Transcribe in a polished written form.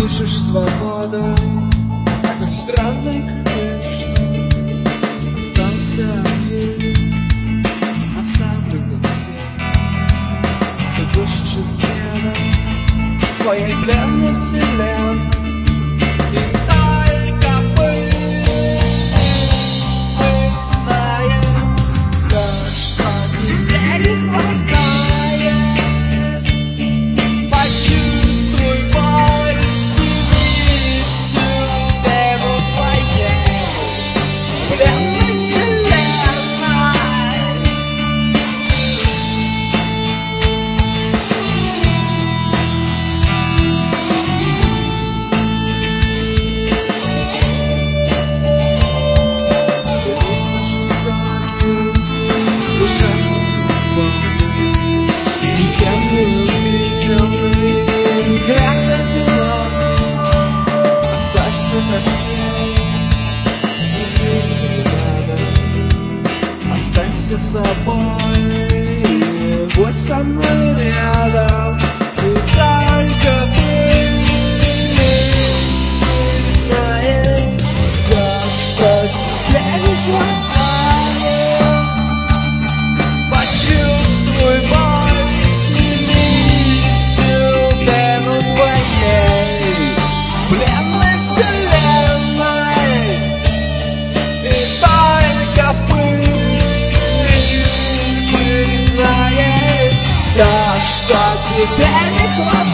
дышишь свободу, такой странной, конечно. Остался один, оставлен всем. Ты дышишь изменой своей пленной вселенной. Останься собой, будь со мной рядом. И только ты знаешь, за что тебе не хватает. Почувствуй боль, сними всю пену твоей пленной вселенной. И только за что тебе не хватает.